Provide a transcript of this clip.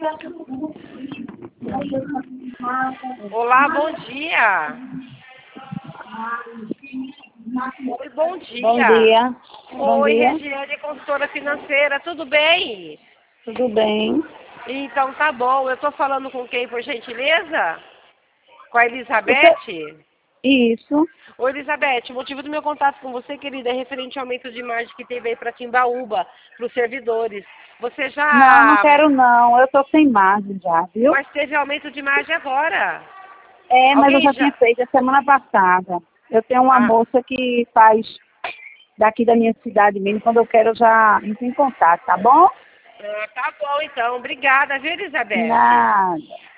Olá, bom dia. Oi, bom dia. Bom dia. Bom Oi, dia. Regiane, consultora financeira, tudo bem? Tudo bem? Então tá bom. Eu tô falando com quem, por gentileza? Com a Você... Elizabeth? Isso. Oi, Elizabeth, o motivo do meu contato com você, querida, é referente ao aumento de margem que teve aí para Timbaúba, para os servidores. Você Não já... quero não. Eu tô sem margem já, viu? Mas teve aumento de margem agora. É, mas eu Alguém já tinha já... feito a semana passada. Eu tenho uma Ah, moça que faz daqui da minha cidade mesmo. Quando eu quero, eu já entro em contato, tá bom? tá bom, então. Obrigada, viu, Elizabeth? Nada.